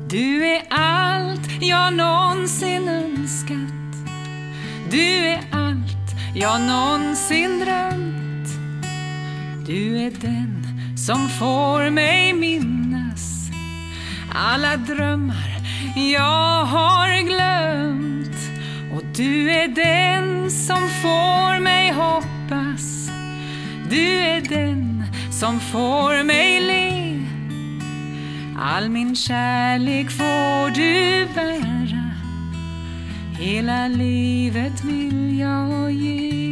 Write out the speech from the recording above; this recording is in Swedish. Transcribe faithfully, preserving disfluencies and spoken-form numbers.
Du är allt jag någonsin önskat. Du är allt jag någonsin drömt. Du är den som får mig minnas alla drömmar jag har glömt. Och du är den som får mig hoppas. Du är den som får mig le. All min kärlek får du bära. Hela livet vill jag ge.